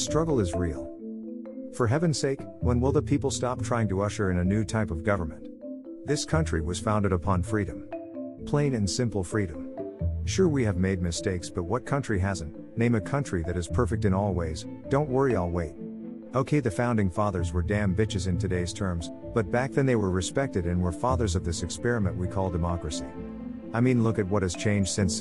struggle is real. For heaven's sake, when will the people stop trying to usher in a new type of government? This country was founded upon freedom. Plain and simple freedom. Sure, we have made mistakes, but what country hasn't? Name a country that is perfect in all ways. Don't worry, I'll wait. Okay, the founding fathers were damn bitches in today's terms, but back then they were respected and were fathers of this experiment we call democracy. I mean, look at what has changed since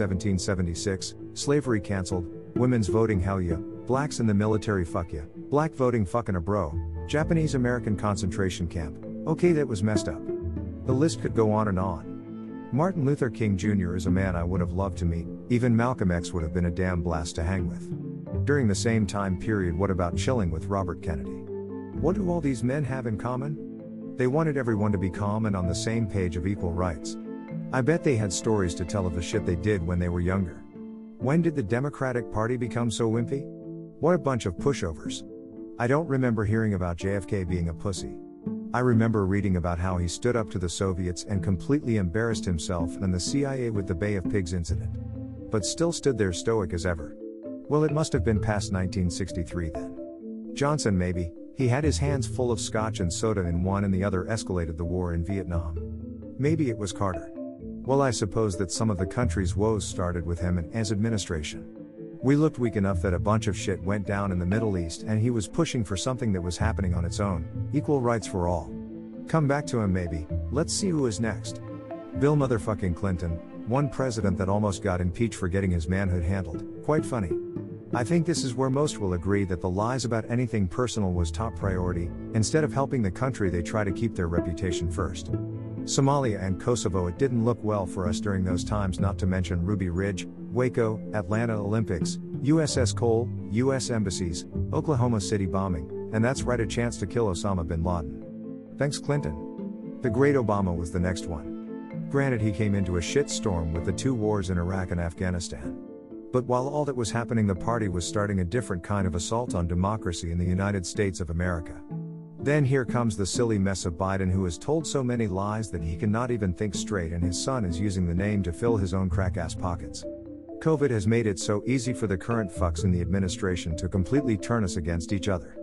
1776, slavery cancelled, women's voting hell yeah, blacks in the military fuck yeah, black voting fucking a bro, Japanese American concentration camp, okay that was messed up. The list could go on and on. Martin Luther King Jr. is a man I would have loved to meet, even Malcolm X would have been a damn blast to hang with. During the same time period, what about chilling with Robert Kennedy? What do all these men have in common? They wanted everyone to be calm and on the same page of equal rights. I bet they had stories to tell of the shit they did when they were younger. When did the Democratic Party become so wimpy? What a bunch of pushovers. I don't remember hearing about JFK being a pussy. I remember reading about how he stood up to the Soviets and completely embarrassed himself and the CIA with the Bay of Pigs incident. But still stood there stoic as ever. Well, it must have been past 1963 then. Johnson maybe, he had his hands full of scotch and soda in one and the other escalated the war in Vietnam. Maybe it was Carter. Well, I suppose that some of the country's woes started with him and his administration. We looked weak enough that a bunch of shit went down in the Middle East and he was pushing for something that was happening on its own, equal rights for all. Come back to him maybe, let's see who is next. Bill motherfucking Clinton, one president that almost got impeached for getting his manhood handled, quite funny. I think this is where most will agree that the lies about anything personal was top priority, instead of helping the country they try to keep their reputation first. Somalia and Kosovo, it didn't look well for us during those times, not to mention Ruby Ridge, Waco, Atlanta Olympics, USS Cole, US embassies, Oklahoma City bombing, and that's right, a chance to kill Osama bin Laden. Thanks Clinton. The great Obama was the next one. Granted, he came into a shit storm with the two wars in Iraq and Afghanistan. But while all that was happening, the party was starting a different kind of assault on democracy in the United States of America. Then here comes the silly mess of Biden, who has told so many lies that he cannot even think straight, and his son is using the name to fill his own crack-ass pockets. COVID has made it so easy for the current fucks in the administration to completely turn us against each other.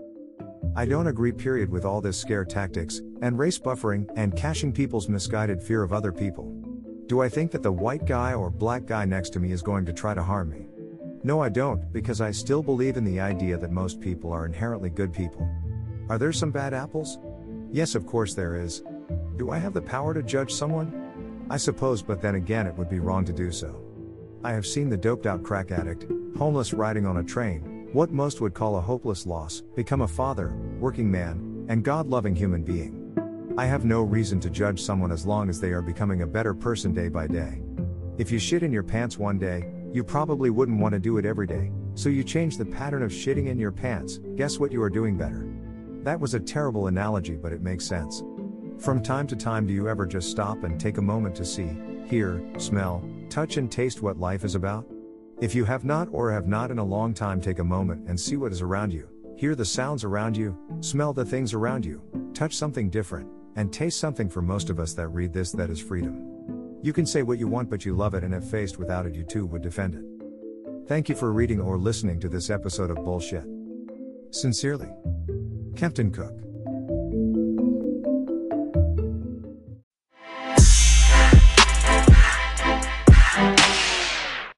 I don't agree period with all this scare tactics, and race buffering, and cashing people's misguided fear of other people. Do I think that the white guy or black guy next to me is going to try to harm me? No, I don't, because I still believe in the idea that most people are inherently good people. Are there some bad apples? Yes, of course there is. Do I have the power to judge someone? I suppose, but then again it would be wrong to do so. I have seen the doped out crack addict, homeless riding on a train, what most would call a hopeless loss, become a father, working man, and God-loving human being. I have no reason to judge someone as long as they are becoming a better person day by day. If you shit in your pants one day, you probably wouldn't want to do it every day, so you change the pattern of shitting in your pants. Guess what, you are doing better. That was a terrible analogy, but it makes sense. From time to time, do you ever just stop and take a moment to see, hear, smell, touch and taste what life is about? If you have not or have not in a long time, take a moment and see what is around you, hear the sounds around you, smell the things around you, touch something different, and taste something. For most of us that read this, that is freedom. You can say what you want, but you love it, and if faced without it, you too would defend it. Thank you for reading or listening to this episode of Bullshit. Sincerely, Captain Cook.